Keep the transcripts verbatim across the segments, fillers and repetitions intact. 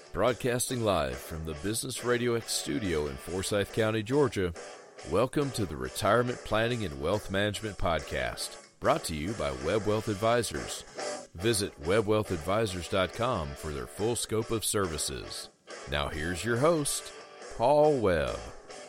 Broadcasting live from the Business Radio X studio in Forsyth County, Georgia, welcome to the Retirement Planning and Wealth Management Podcast, brought to you by Web Wealth Advisors. Visit web wealth advisors dot com for their full scope of services. Now here's your host, Paul Webb.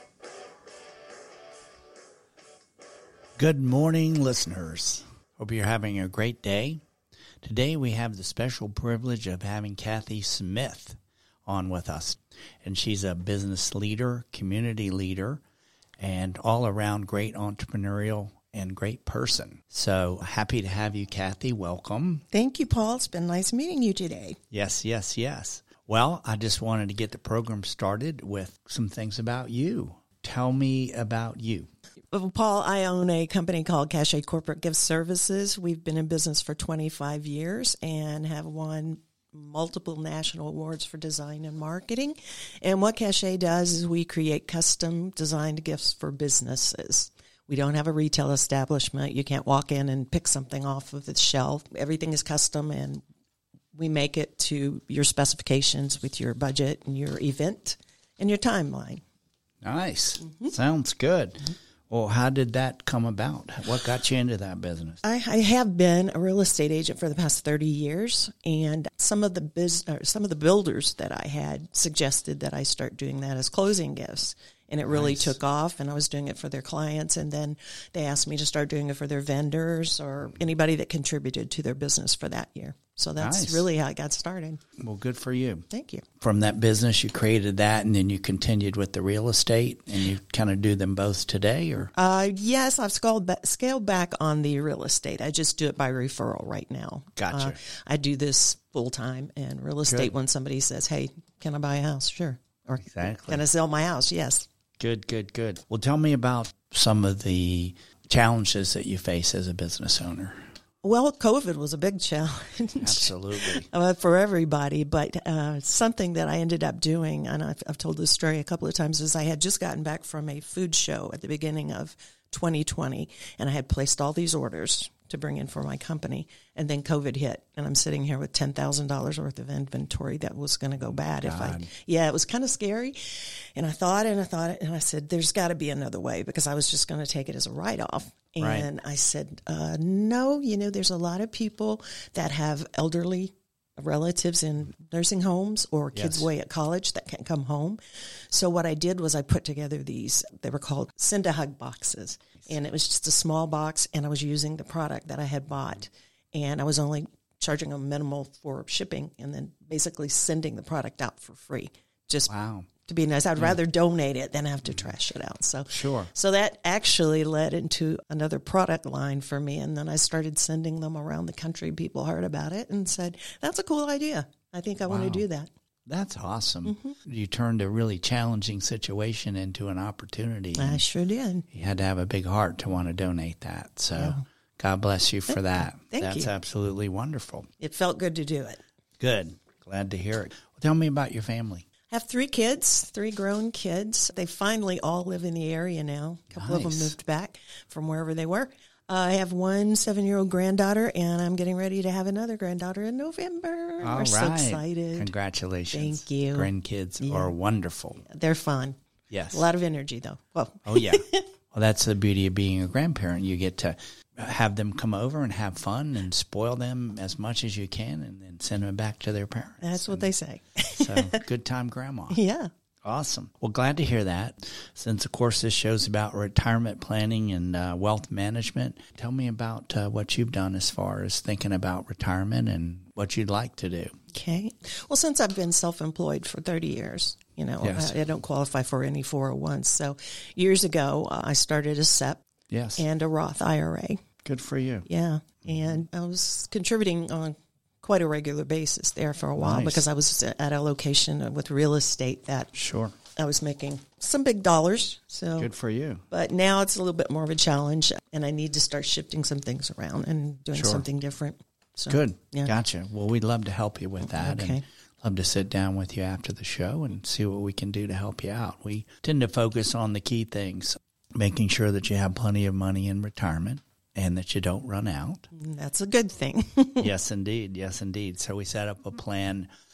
Good morning, listeners. Hope you're having a great day. Today we have the special privilege of having Kathy Smith on with us. And she's a business leader, community leader, and all-around great entrepreneurial and great person. So happy to have you, Kathy. Welcome. Thank you, Paul. It's been nice meeting you today. Yes, yes, yes. Well, I just wanted to get the program started with some things about you. Tell me about you. Well, Paul, I own a company called Cachet Corporate Gift Services. We've been in business for twenty-five years and have won multiple national awards for design and marketing. And what Cachet does is we create custom designed gifts for businesses. We don't have a retail establishment. You can't walk in and pick something off of the shelf. Everything is custom, and we make it to your specifications with your budget and your event and your timeline. Nice. Mm-hmm. Sounds good. Mm-hmm. Well, how did that come about? What got you into that business? I, I have been a real estate agent for the past thirty years, and some of the biz, or some of the builders that I had suggested that I start doing that as closing gifts, and it really nice. took off. And I was doing it for their clients, and then they asked me to start doing it for their vendors or anybody that contributed to their business for that year. So that's nice. really how it got started. Well, good for you. Thank you. From that business, you created that, and then you continued with the real estate, and you kind of do them both today, or? Uh, yes, I've scaled back, scaled back on the real estate. I just do it by referral right now. Gotcha. Uh, I do this full time, and real estate good. When somebody says, "Hey, can I buy a house?" Sure. Or exactly. Can I sell my house? Yes. Good, good, good. Well, tell me about some of the challenges that you face as a business owner. Well, COVID was a big challenge. Absolutely. uh, for everybody, but uh, something that I ended up doing, and I've, I've told this story a couple of times, is I had just gotten back from a food show at the beginning of twenty twenty, and I had placed all these orders to bring in for my company, and then COVID hit, and I'm sitting here with ten thousand dollars worth of inventory that was going to go bad. God. if I, Yeah, it was kind of scary, and I thought and I thought, and I said, there's got to be another way, because I was just going to take it as a write-off. And right. I said, uh, no, you know, there's a lot of people that have elderly relatives in nursing homes or kids yes. away at college that can't come home. So what I did was I put together these, they were called Send a Hug boxes. And it was just a small box, and I was using the product that I had bought. And I was only charging them minimal for shipping and then basically sending the product out for free. Just wow. to be nice. I'd yeah. rather donate it than have to trash it out. So sure. So that actually led into another product line for me. And then I started sending them around the country. People heard about it and said, that's a cool idea. I think I wow. want to do that. That's awesome. Mm-hmm. You turned a really challenging situation into an opportunity. I sure did. You had to have a big heart to want to donate that. So yeah. God bless you for Thank that. You. Thank That's you. absolutely wonderful. It felt good to do it. Good. Glad to hear it. Well, tell me about your family. I have three kids, three grown kids. They finally all live in the area now. A couple nice. of them moved back from wherever they were. Uh, I have one seven-year-old granddaughter, and I'm getting ready to have another granddaughter in November. All We're right. so excited. Congratulations. Thank you. Grandkids yeah. are wonderful. They're fun. Yes. A lot of energy, though. Well. Oh, yeah. Well, that's the beauty of being a grandparent. You get to have them come over and have fun and spoil them as much as you can, and then send them back to their parents. That's what and they say. So good time, Grandma. Yeah. Awesome. Well, glad to hear that. Since, of course, this show's about retirement planning and uh, wealth management, tell me about uh, what you've done as far as thinking about retirement and what you'd like to do. Okay. Well, since I've been self-employed for thirty years, you know, yes. I, I don't qualify for any four oh ones. So years ago, uh, I started a S E P yes. and a Roth I R A. Good for you. Yeah. And I was contributing on quite a regular basis there for a while nice. because I was at a location with real estate that sure I was making some big dollars. So good for you. But now it's a little bit more of a challenge, and I need to start shifting some things around and doing sure. something different. So, good. Yeah. Gotcha. Well, we'd love to help you with that. Okay. And love to sit down with you after the show and see what we can do to help you out. We tend to focus on the key things, making sure that you have plenty of money in retirement, and that you don't run out. That's a good thing. Yes, indeed. Yes, indeed. So we set up a plan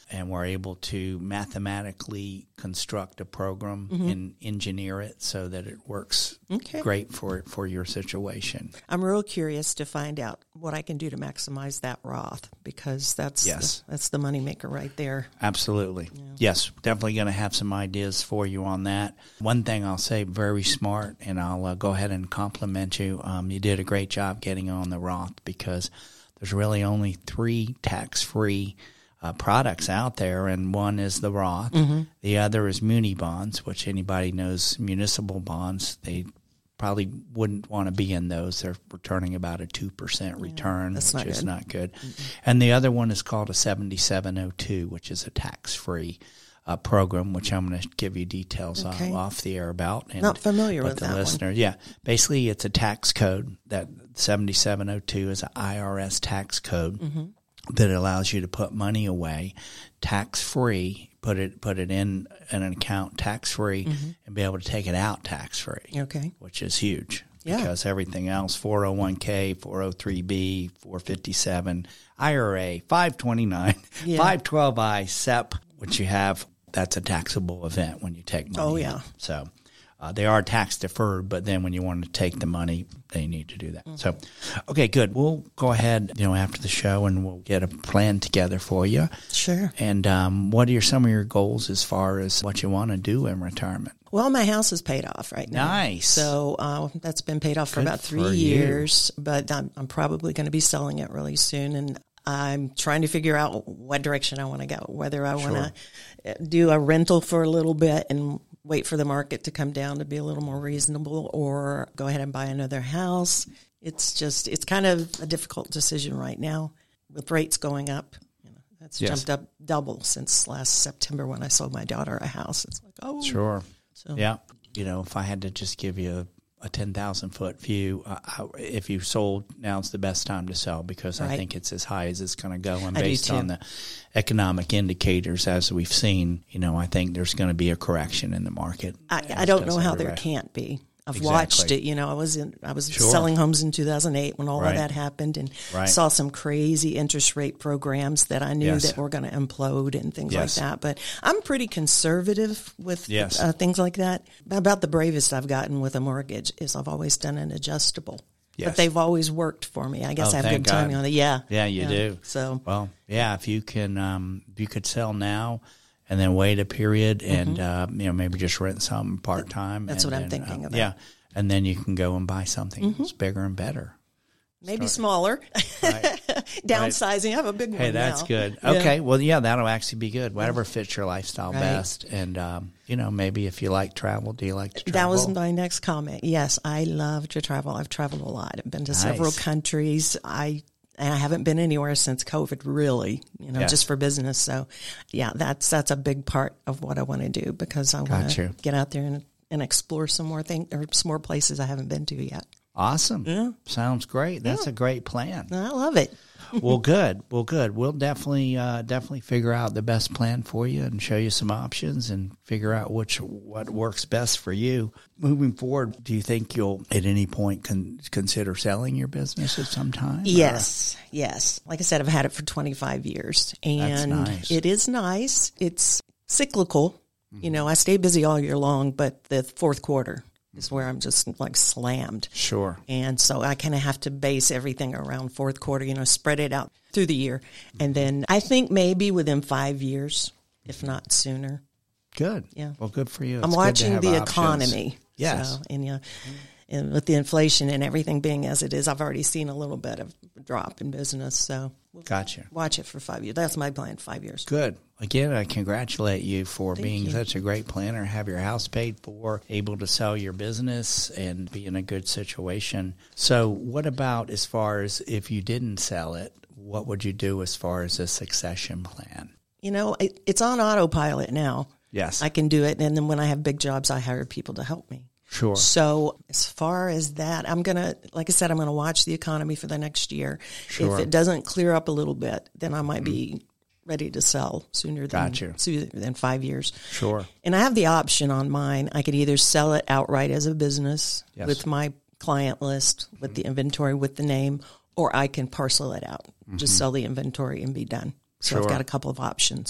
and we're able to mathematically construct a program mm-hmm. and engineer it so that it works okay. great for for your situation. I'm real curious to find out what I can do to maximize that Roth, because that's yes. the, that's the moneymaker right there. Absolutely. Yeah. Yes, definitely going to have some ideas for you on that. One thing I'll say, very smart, and I'll uh, go ahead and compliment you. Um, you did a great job getting on the Roth, because there's really only three tax-free uh, products out there, and one is the Roth. Mm-hmm. The other is muni bonds, which anybody knows municipal bonds. They probably wouldn't want to be in those. They're returning about a two percent return, yeah, which not is good. not good. Mm-hmm. And the other one is called a seventy-seven oh two, which is a tax-free Uh, program, which I'm going to give you details okay. uh, off the air about. And not familiar with the that listener, one. Yeah, basically it's a tax code. That seventy-seven oh two is an I R S tax code mm-hmm. that allows you to put money away tax free, put it put it in an account tax free, mm-hmm. and be able to take it out tax free. Okay, which is huge. Yeah. Because everything else, four oh one k, four oh three b, four fifty-seven, I R A, five twenty-nine, yeah. five twelve I, S E P, which you have. That's a taxable event when you take money. Oh, yeah. In. So uh, they are tax deferred, but then when you want to take the money, they need to do that. Mm-hmm. So, okay, good. We'll go ahead, you know, after the show, and we'll get a plan together for you. Sure. And um, what are your, some of your goals as far as what you want to do in retirement? Well, my house is paid off right now. Nice. So uh, that's been paid off for Good about three for years, you. But I'm, I'm probably going to be selling it really soon. And I'm trying to figure out what direction I want to go, whether I want to sure. do a rental for a little bit and wait for the market to come down to be a little more reasonable, or go ahead and buy another house. It's just, it's kind of a difficult decision right now with rates going up. You know, that's yes. jumped up double since last September when I sold my daughter a house. It's like, oh. Sure. So. Yeah. You know, if I had to just give you a a ten thousand foot view, uh, I, if you sold, now's the best time to sell, because right. I think it's as high as it's going to go. And I based on the economic indicators, as we've seen, you know, I think there's going to be a correction in the market. I, I don't know how everywhere. There can't be. I've exactly. watched it. You know, I was in, I was sure. selling homes in two thousand eight when all right. of that happened, and right. saw some crazy interest rate programs that I knew yes. that were going to implode and things yes. like that. But I'm pretty conservative with yes. uh, things like that. About the bravest I've gotten with a mortgage is I've always done an adjustable. Yes. But they've always worked for me. I guess oh, I have good timing God. on it. Yeah. Yeah, you yeah. do. So well, yeah, if you can, um, if you could sell now and then wait a period and, mm-hmm. uh, you know, maybe just rent something part time. That's and what I'm then, thinking uh, about. Yeah. And then you can go and buy something mm-hmm. that's bigger and better. Maybe Start. smaller. Right. Downsizing. Right. I have a big one. Hey, that's now. good. Yeah. Okay. Well, yeah, that'll actually be good. Whatever fits your lifestyle right. best. And, um, you know, maybe if you like travel, do you like to travel? That was my next comment. Yes, I love to travel. I've traveled a lot. I've been to nice. several countries. I and I haven't been anywhere since COVID, really, you know, yes. just for business. So, yeah, that's that's a big part of what I want to do, because I want to get out there and, and explore some more things, or some more places I haven't been to yet. Awesome. Yeah. Sounds great. That's yeah. a great plan. I love it. Well, good. Well, good. We'll definitely, uh, definitely figure out the best plan for you and show you some options and figure out which what works best for you. Moving forward, do you think you'll at any point con- consider selling your business at some time? Yes, or? yes. Like I said, I've had it for twenty-five years, and nice. It is nice. It's cyclical. Mm-hmm. You know, I stay busy all year long, but the fourth quarter is where I'm just like slammed. Sure. And so I kind of have to base everything around fourth quarter, you know, spread it out through the year. And then I think maybe within five years, if not sooner. Good. Yeah. Well, good for you. It's I'm watching the options. economy. Yes. So, and, yeah, and with the inflation and everything being as it is, I've already seen a little bit of a drop in business. So we'll gotcha. Watch it for five years. That's my plan, five years. Good. Again, I congratulate you for Thank being you. such a great planner, have your house paid for, able to sell your business, and be in a good situation. So what about as far as if you didn't sell it, what would you do as far as a succession plan? You know, it, it's on autopilot now. Yes. I can do it. And then when I have big jobs, I hire people to help me. Sure. So as far as that, I'm going to, like I said, I'm going to watch the economy for the next year. Sure. If it doesn't clear up a little bit, then I might mm-hmm. be ready to sell sooner than, gotcha. sooner than five years. Sure. And I have the option on mine. I could either sell it outright as a business yes. with my client list, with mm-hmm. the inventory, with the name, or I can parcel it out, mm-hmm. just sell the inventory and be done. So sure. I've got a couple of options.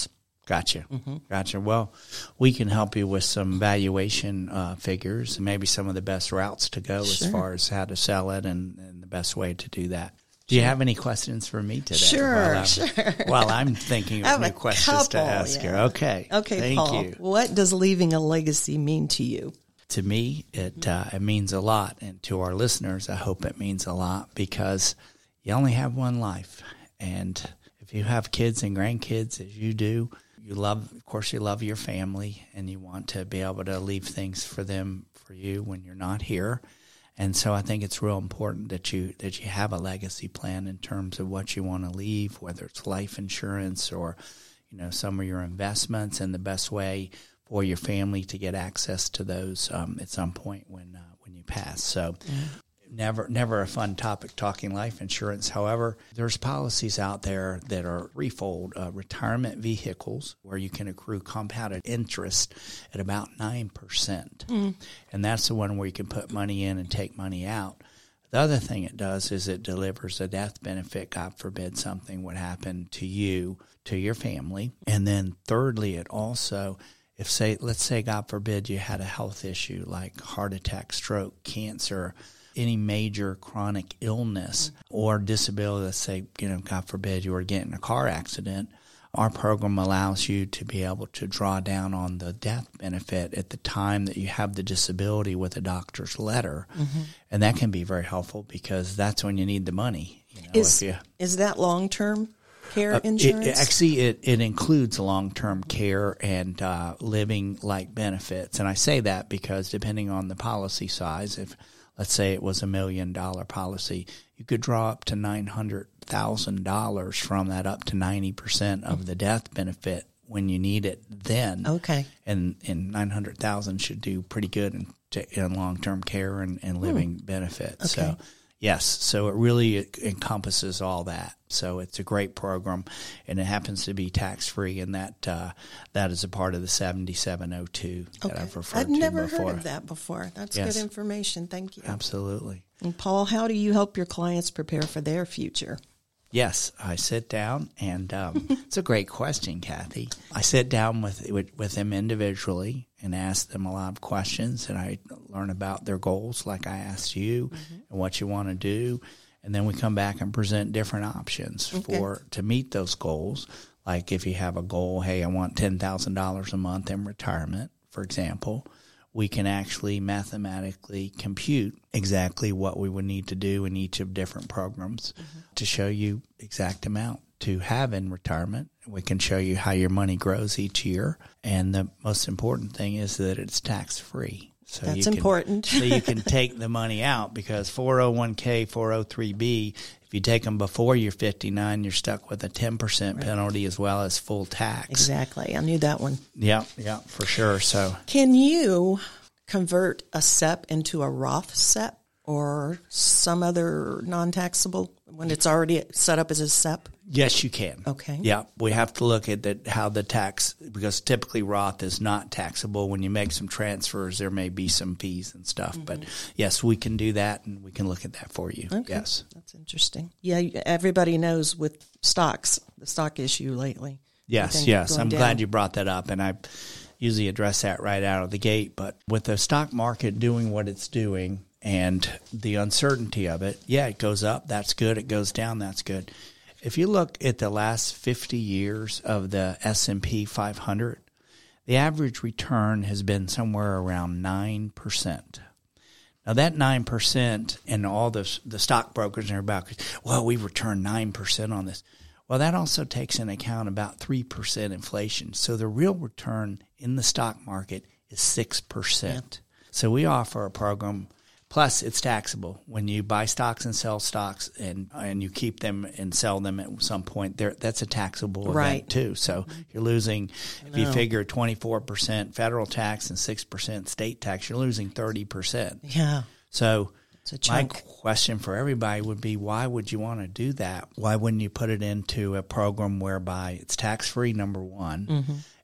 Gotcha. Mm-hmm. Gotcha. Well, we can help you with some valuation uh, figures and maybe some of the best routes to go sure. as far as how to sell it and, and the best way to do that. Do you have any questions for me today? Sure, while I'm, sure. While I'm thinking of new questions couple, to ask yeah. you. Okay. Okay, Thank Paul, you. what does leaving a legacy mean to you? To me, it uh, it means a lot. And to our listeners, I hope it means a lot because you only have one life. And if you have kids and grandkids, as you do, you love, of course, you love your family and you want to be able to leave things for them, for you when you're not here. And so I think it's real important that you that you have a legacy plan in terms of what you want to leave, whether it's life insurance or, you know, some of your investments, and the best way for your family to get access to those um, at some point when uh, when you pass. So mm-hmm. never never a fun topic talking life insurance. However, there's policies out there that are threefold: uh, retirement vehicles, where you can accrue compounded interest at about nine percent. Mm. And that's the one where you can put money in and take money out. The other thing it does is it delivers a death benefit. God forbid something would happen to you, to your family. And then thirdly, it also, if say, let's say, God forbid, you had a health issue like heart attack, stroke, cancer, any major chronic illness or disability, let's say, you know, God forbid you were getting in a car accident, our program allows you to be able to draw down on the death benefit at the time that you have the disability with a doctor's letter. Mm-hmm. And that can be very helpful because that's when you need the money. You know, is, if you, is that long-term care uh, insurance? It, actually, it, it includes long-term care and uh, living-like benefits. And I say that because depending on the policy size, if let's say it was a million dollar policy, you could draw up to nine hundred thousand dollars from that, up to ninety percent of the death benefit when you need it then. Okay. And, and nine hundred thousand dollars should do pretty good in, in long-term care and, and living hmm. benefits. Okay. So, yes, so it really encompasses all that. So it's a great program, and it happens to be tax-free, and that uh, that is a part of the seventy-seven oh two that okay. I've referred I've to before. I've never heard of that before. That's yes. good information. Thank you. Absolutely. And Paul, how do you help your clients prepare for their future? Yes, I sit down, and um, it's a great question, Kathy. I sit down with, with with them individually and ask them a lot of questions, and I learn about their goals like I asked you mm-hmm. and what you want to do. And then we come back and present different options okay. for to meet those goals. Like if you have a goal, hey, I want ten thousand dollars a month in retirement, for example, we can actually mathematically compute exactly what we would need to do in each of different programs mm-hmm. to show you exact amount to have in retirement. We can show you how your money grows each year. And the most important thing is that it's tax-free. So That's you can, important. so you can take the money out because four oh one k, four oh three b, if you take them before you're fifty-nine, you're stuck with a ten percent right. penalty as well as full tax. Exactly. I knew that one. Yeah, yeah, for sure. So, can you convert a S E P into a Roth S E P or some other non-taxable when it's already set up as a S E P? Yes, you can. Okay. Yeah, we have to look at the, how the tax, because typically Roth is not taxable. When you make some transfers, there may be some fees and stuff. Mm-hmm. But yes, we can do that, and we can look at that for you. Okay. Yes. That's interesting. Yeah, everybody knows with stocks, the stock issue lately. Yes, yes. I'm down. glad you brought that up, and I usually address that right out of the gate. But with the stock market doing what it's doing and the uncertainty of it, yeah, it goes up. That's good. It goes down. That's good. If you look at the last fifty years of the S and P five hundred, the average return has been somewhere around nine percent. Now, that nine percent, and all the, the stockbrokers and everybody, well, we returned nine percent on this. Well, that also takes into account about three percent inflation. So the real return in the stock market is six percent. Yep. So we offer a program. Plus, it's taxable. When you buy stocks and sell stocks and and you keep them and sell them at some point, there that's a taxable right. event too. So you're losing, if you figure twenty-four percent federal tax and six percent state tax, you're losing thirty percent. Yeah. So my chunk. question for everybody would be, why would you want to do that? Why wouldn't you put it into a program whereby it's tax-free, number one, mm-hmm.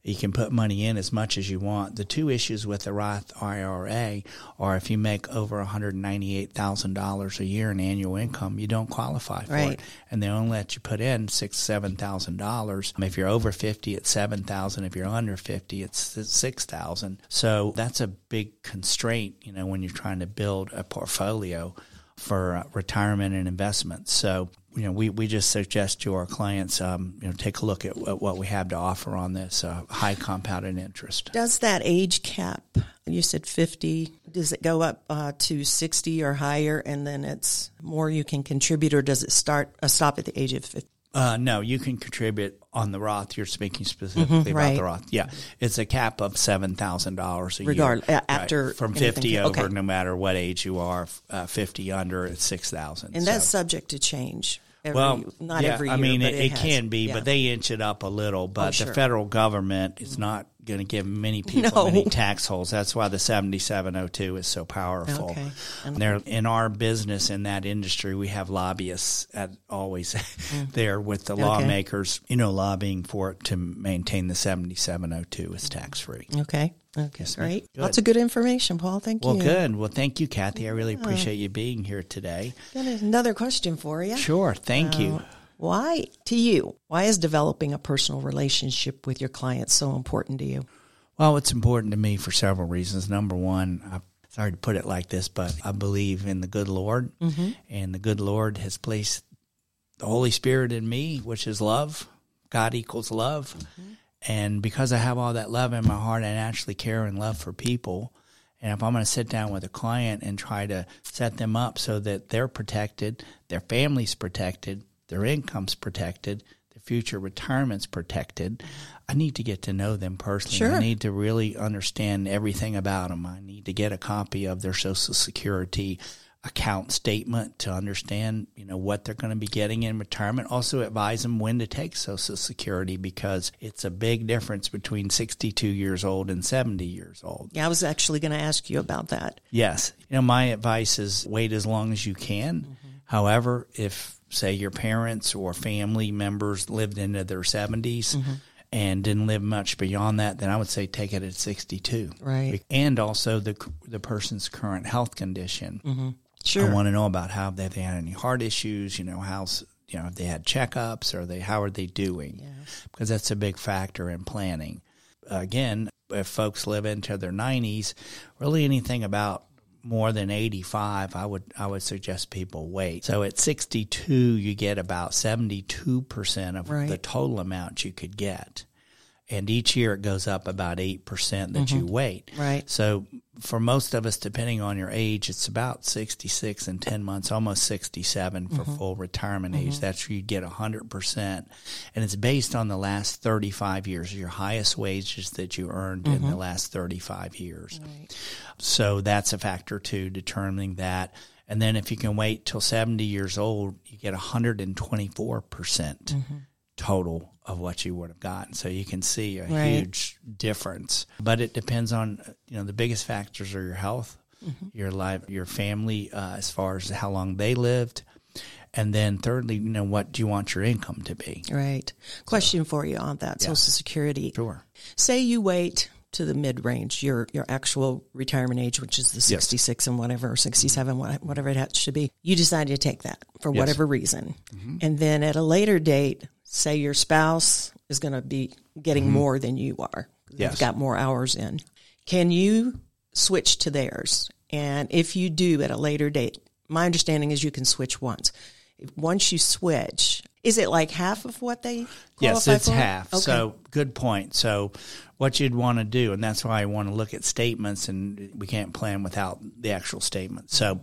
You can put money in as much as you want. The two issues with the Roth I R A are if you make over one hundred ninety-eight thousand dollars a year in annual income, you don't qualify for Right. it. And they only let you put in six, seven thousand dollars. If you're over fifty, it's seven thousand. If you're under fifty, it's six thousand. So that's a big constraint, you know, when you're trying to build a portfolio for uh, retirement and investments. So, you know, we, we just suggest to our clients, um, you know, take a look at what, what we have to offer on this uh, high compounded interest. Does that age cap, you said fifty, does it go up uh, to sixty or higher and then it's more you can contribute, or does it start uh, stop at the age of fifty? Uh, no, you can contribute on the Roth. You're speaking specifically Mm-hmm, about right. the Roth. Yeah, it's a cap of seven thousand dollars a Regard- year. uh, after Right. From anything. fifty over, Okay. no matter what age you are. Uh, fifty under, it's six thousand. And that's subject to change. Every, Well, not yeah, every I year, mean, but it, it, it has. can be, Yeah. but they inch it up a little. But Oh, sure. the federal government is not going to give many people No. any tax holes. That's why the seventy-seven oh two is so powerful. Okay. And they're, in our business, in that industry, we have lobbyists at always there with the Okay. lawmakers, you know, lobbying for it to maintain the seventy-seven oh two as tax-free. Okay. Okay. Yes, ma'am. Great. Good. Lots of good information, Paul. Thank Well, you. good. Well, thank you, Kathy. I really appreciate you being here today. Got another question for you. Sure. Thank you. Why, to you, why is developing a personal relationship with your clients so important to you? Well, it's important to me for several reasons. Number one, I, sorry to put it like this, but I believe in the good Lord, Mm-hmm. and the good Lord has placed the Holy Spirit in me, which is love. God equals love. Mm-hmm. And because I have all that love in my heart, I naturally care and love for people. And if I'm going to sit down with a client and try to set them up so that they're protected, their family's protected, their income's protected, their future retirement's protected, I need to get to know them personally. Sure. I need to really understand everything about them. I need to get a copy of their Social Security account statement to understand, you know, what they're going to be getting in retirement. Also advise them when to take Social Security, because it's a big difference between sixty-two years old and seventy years old. Yeah, I was actually going to ask you about that. Yes. You know, my advice is wait as long as you can. Mm-hmm. However, if, say, your parents or family members lived into their seventies mm-hmm. and didn't live much beyond that, then I would say take it at sixty-two. Right. And also the the person's current health condition. Mm-hmm. Sure. I want to know about how they, if they had any heart issues, you know, how's, you know, if they had checkups, or they, how are they doing? Yeah. Because that's a big factor in planning. Again, if folks live into their nineties, really anything about more than eighty-five, I would I would suggest people wait. So at sixty-two, you get about seventy-two percent of Right. the total amount you could get. And each year it goes up about eight percent that Mm-hmm. you wait. Right. So for most of us, depending on your age, it's about sixty-six and ten months, almost sixty-seven for Mm-hmm. full retirement age. That's where you get one hundred percent. And it's based on the last thirty-five years, your highest wages that you earned in the last thirty-five years. Right. So that's a factor too, determining that. And then if you can wait till seventy years old, you get one hundred twenty-four percent Mm-hmm. total of what you would have gotten. So you can see a Right. huge difference. But it depends on, you know, the biggest factors are your health, Mm-hmm. your life, your family, uh, as far as how long they lived. And then thirdly, you know, what do you want your income to be? Right. Question for you on that, Yeah. Social Security. Sure. Say you wait to the mid-range, your your actual retirement age, which is the sixty-six and whatever, or sixty-seven, what- whatever it has to be. You decide to take that for Yes. whatever reason. And then at a later date, say your spouse is going to be getting more than you are. Yes. They've got more hours in. Can you switch to theirs? And if you do at a later date, my understanding is you can switch once. If, once you switch, is it like half of what they Yes, qualify it's for? half. Okay. So good point. So what you'd want to do, and that's why I want to look at statements, and we can't plan without the actual statement. So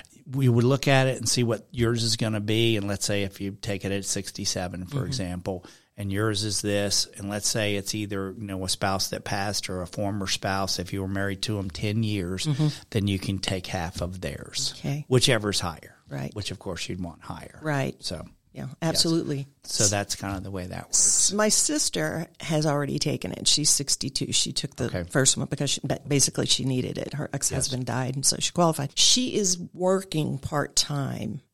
we would look at it and see what yours is going to be. And let's say if you take it at sixty-seven, for Mm-hmm. example, and yours is this, and let's say it's either, you know, a spouse that passed or a former spouse. If you were married to them ten years, then you can take half of theirs, Mm-hmm. Okay. whichever's higher. Right. Which of course you'd want higher. Right. So, Yeah, absolutely. so that's kind of the way that works. My sister has already taken it. She's sixty-two. She took the Okay. first one because she, basically she needed it. Her ex-husband died, and so she qualified. She is working part-time,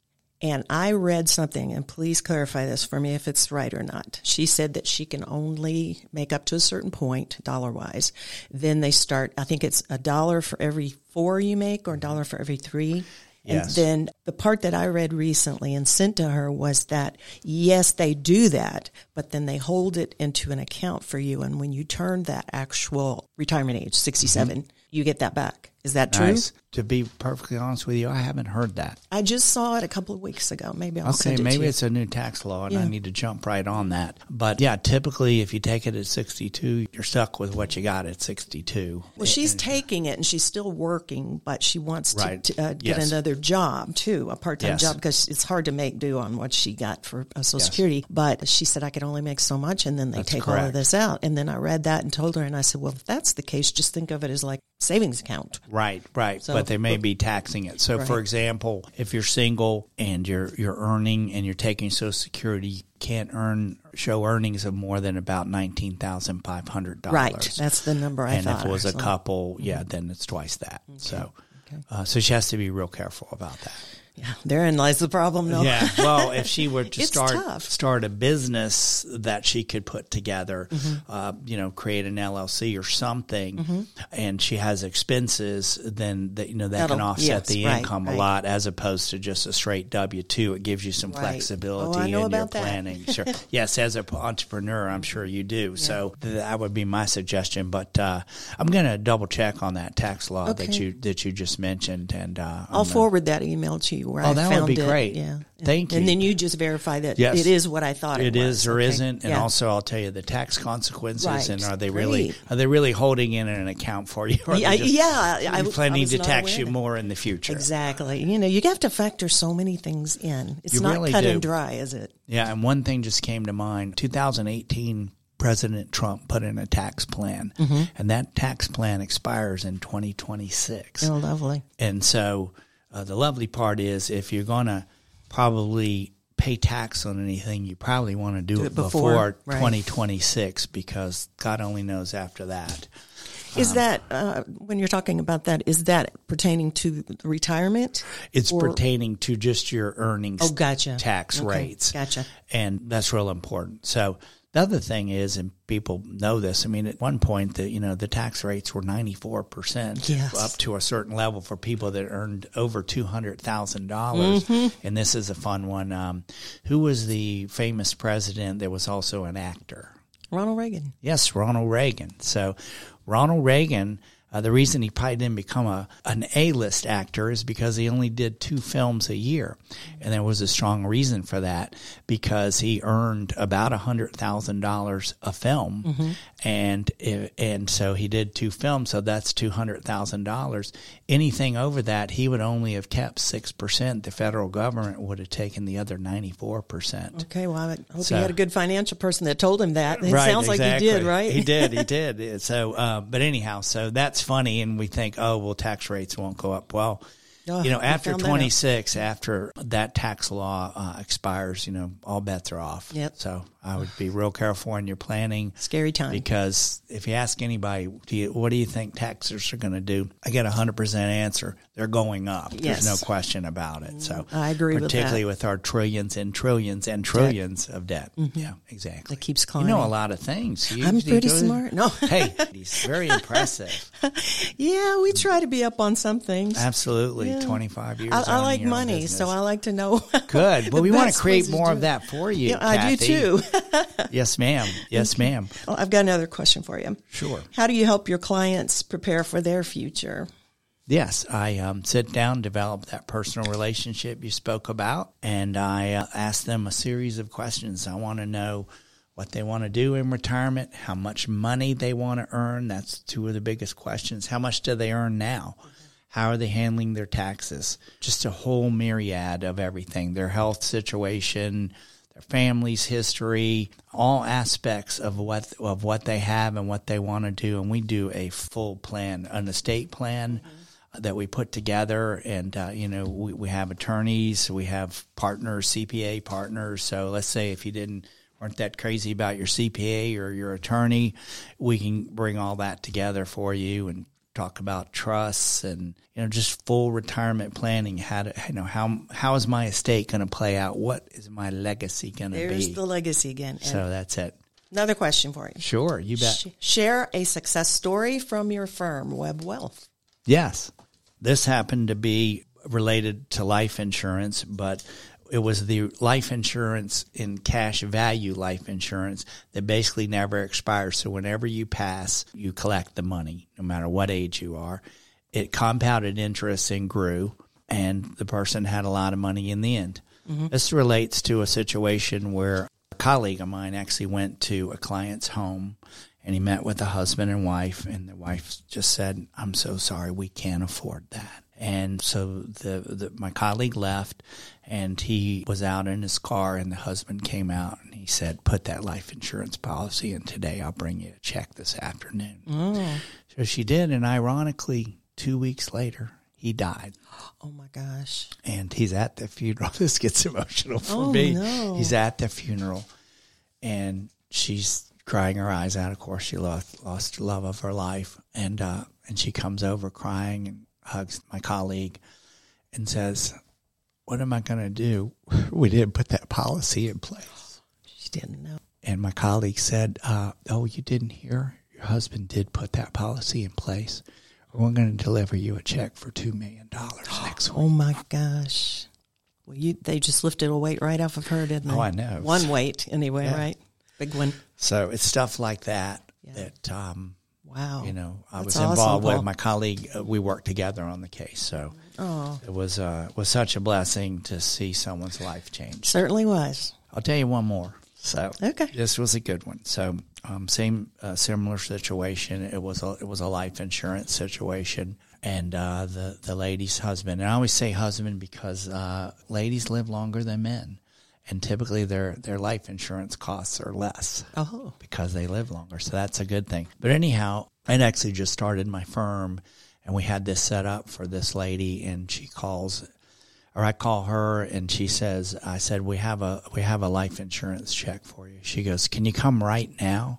And I read something, and please clarify this for me if it's right or not. She said that she can only make up to a certain point, dollar-wise. Then they start, I think it's a dollar for every four you make or a dollar for every three. Yes. And then the part that I read recently and sent to her was that, yes, they do that, but then they hold it into an account for you. And when you turn that actual retirement age, sixty-seven, mm-hmm. you get that back. Is that true? Nice. To be perfectly honest with you, I haven't heard that. I just saw it a couple of weeks ago. Maybe I'll okay, send it maybe to you. it's a new tax law, and Yeah. I need to jump right on that. But yeah, typically if you take it at sixty-two, you're stuck with what you got at sixty-two. Well, she's taking it, and she's still working, but she wants to, Right. to uh, get Yes. another job, too, a part-time Yes. job, because it's hard to make do on what she got for uh, Social Yes. Security. But she said, I could only make so much, and then they That's take all of correct. this out. And then I read that and told her, and I said, well, if that's the case, just think of it as like savings account. Right, right. So- but they may be taxing it. So, for Right. example, if you're single and you're you're earning and you're taking Social Security, you can't earn show earnings of more than about nineteen thousand five hundred dollars. Right. That's the number I and thought. if it was a So- couple, yeah, then it's twice that. So, Okay. uh, so she has to be real careful about that. Yeah, therein lies the problem, though. Yeah. Well, if she were to It's start tough. start a business that she could put together, Mm-hmm. uh, you know, create an L L C or something, and she has expenses, then that you know that That'll- can offset yes, the right, income right. a lot, as opposed to just a straight W two. It gives you some Right. flexibility Oh, I in know your about that. planning. Sure. Yes, as an entrepreneur, I'm sure you do. So that would be my suggestion. But uh, I'm going to double check on that tax law that Okay. you that you just mentioned, and uh, I'll I'm gonna- forward that email to you where Oh, I that would found be it. great. Yeah. Thank you. And then you just verify that Yes. it is what I thought it, It was. is or Okay. isn't, and Yeah. also I'll tell you the tax consequences, Right. and are they really Great. are they really holding in an account for you? Or are they Yeah, just yeah, I- I planning was to not tax aware you of that. more in the future. Exactly. You know, you have to factor so many things in. It's You not really cut do. and dry, is it? Yeah, and one thing just came to mind. two thousand eighteen, President Trump put in a tax plan, Mm-hmm. and that tax plan expires in twenty twenty-six. Oh, lovely. And so uh, the lovely part is, if you're going to probably pay tax on anything, you probably want to do, Do it it before, before, right. twenty twenty-six, because God only knows after that. Is Um, that, uh, when you're talking about that, is that pertaining to retirement? It's Or- pertaining to just your earnings Oh, gotcha. tax Okay, rates. Gotcha. And that's real important. So the other thing is, and people know this, I mean, at one point, the, you know, the tax rates were ninety-four percent Yes. up to a certain level for people that earned over two hundred thousand dollars. Mm-hmm. And this is a fun one. Um, who was the famous president that was also an actor? Ronald Reagan. Yes, Ronald Reagan. So Ronald Reagan, uh, the reason he probably didn't become a an A-list actor is because he only did two films a year. And there was a strong reason for that, because he earned about one hundred thousand dollars a film. Mm-hmm. And it, and so he did two films, so that's two hundred thousand dollars. Anything over that, he would only have kept six percent. The federal government would have taken the other ninety-four percent. Okay, well, I hope So- he had a good financial person that told him that. It Right, sounds like exactly. he did, right? He did, he did. So, uh, but anyhow, so that's funny, and we think, oh, well, tax rates won't go up. Well, Oh, you know, we after found that out. twenty-six, after that tax law uh, expires, you know, all bets are off. Yep. So I would be real careful when you're planning. Scary time. Because if you ask anybody, do you, what do you think taxes are going to do? I get a one hundred percent answer. They're going up. Yes. There's no question about it. So I agree with that. particularly with our trillions and trillions and trillions of debt. Yeah, exactly. It keeps You climbing. know a lot of things. You, I'm you pretty go- smart. No. Hey, he's very impressive. Yeah, we try to be up on some things. Absolutely. Yeah. twenty-five years I, I owning like your own money, business. so I like to know. Good. Well, the we want best to create ways to more do of it. that for you, Yeah, I do Kathy. too. Yes, ma'am. Yes, ma'am. Well, I've got another question for you. Sure. How do you help your clients prepare for their future? Yes, I um, sit down, develop that personal relationship you spoke about, and I uh, ask them a series of questions. I want to know what they want to do in retirement, how much money they want to earn. That's two of the biggest questions. How much do they earn now? How are they handling their taxes? Just a whole myriad of everything, their health situation, their family's history, all aspects of what of what they have and what they want to do. And we do a full plan, an estate plan that we put together. And, uh, you know, we, we have attorneys, we have partners, C P A partners. So let's say if you didn't weren't that crazy about your C P A or your attorney, we can bring all that together for you and talk about trusts and, you know, just full retirement planning. How to, you know, how, how is my estate going to play out? What is my legacy going to be? There's the legacy again. So And that's it. another question for you. Sure. You bet. Sh- share a success story from your firm, Webb Wealth. Yes. This happened to be related to life insurance, but it was the life insurance in cash value life insurance that basically never expires. So whenever you pass, you collect the money, no matter what age you are. It compounded interest and grew, and the person had a lot of money in the end. Mm-hmm. This relates to a situation where a colleague of mine actually went to a client's home, and he met with a husband and wife, and the wife just said, "I'm so sorry, we can't afford that." And so the, the my colleague left, and he was out in his car, and the husband came out, and he said, "Put that life insurance policy in today. I'll bring you a check this afternoon." Mm. So she did, and ironically, two weeks later, he died. Oh, my gosh. And he's at the funeral. This gets emotional for oh, me. No. He's at the funeral, and she's crying her eyes out. Of course, she lost, lost the love of her life, and uh, and she comes over crying and hugs my colleague and says, "What am I going to do? We didn't put that policy in place." She didn't know. And my colleague said, uh, "Oh, you didn't hear? Your husband did put that policy in place. We're going to deliver you a check for two million dollars next week." Oh, my gosh. Well, you they just lifted a weight right off of her, didn't they? Oh, I know. One weight, anyway, Yeah. right? Big one. So it's stuff like that Yeah. that, um, Wow. you know, I That's was involved awesome, with. Paul. My colleague, uh, we worked together on the case. So Oh, it was uh, was such a blessing to see someone's life change. certainly was. I'll tell you one more. So Okay. this was a good one. So um, same uh, similar situation. It was a, it was a life insurance situation, and uh, the the lady's husband. And I always say husband because uh, ladies live longer than men, and typically their their life insurance costs are less Oh, because they live longer. So that's a good thing. But anyhow, I'd actually just started my firm, and we had this set up for this lady, and she calls. Or I call her, and she says, "I said we have a we have a life insurance check for you." She goes, "Can you come right now?"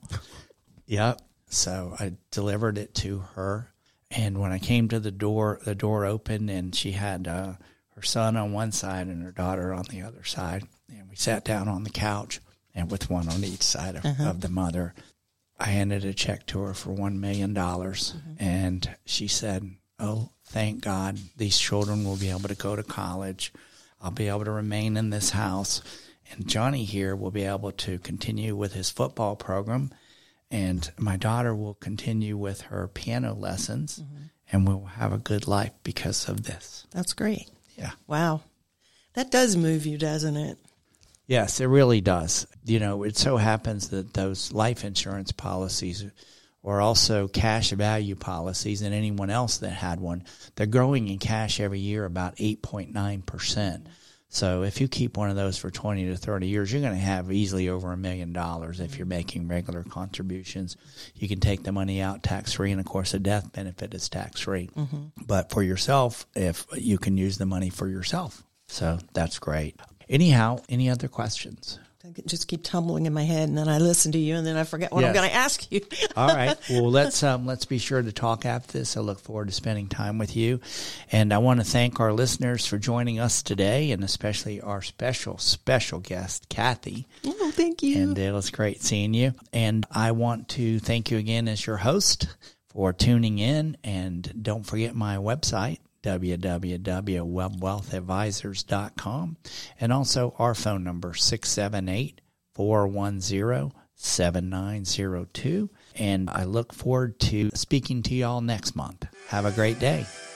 Yep. So I delivered it to her, and when I came to the door, the door opened, and she had uh, her son on one side and her daughter on the other side, and we sat down on the couch, and with one on each side of, uh-huh. of the mother. I handed a check to her for one million dollars, mm-hmm. and she said, "Oh, thank God, these children will be able to go to college. I'll be able to remain in this house. And Johnny here will be able to continue with his football program. And my daughter will continue with her piano lessons. Mm-hmm. And we'll have a good life because of this." That's great. Yeah. Wow. That does move you, doesn't it? Yes, it really does. You know, it so happens that those life insurance policies or also cash value policies, and anyone else that had one, they're growing in cash every year about eight point nine percent. So if you keep one of those for twenty to thirty years, you're going to have easily over a million dollars if you're making regular contributions. You can take the money out tax-free, and, of course, a death benefit is tax-free. Mm-hmm. But for yourself, if you can use the money for yourself. So that's great. Anyhow, any other questions? I could just keep tumbling in my head, and then I listen to you, and then I forget what Yes. I'm going to ask you. All right. Well, let's um, let's be sure to talk after this. I look forward to spending time with you. And I want to thank our listeners for joining us today, and especially our special, special guest, Kathy. Oh, thank you. And it was great seeing you. And I want to thank you again as your host for tuning in. And don't forget my website, w w w dot web wealth advisors dot com, and also our phone number, six seven eight, four one zero, seven nine zero two. And I look forward to speaking to you all next month. Have a great day.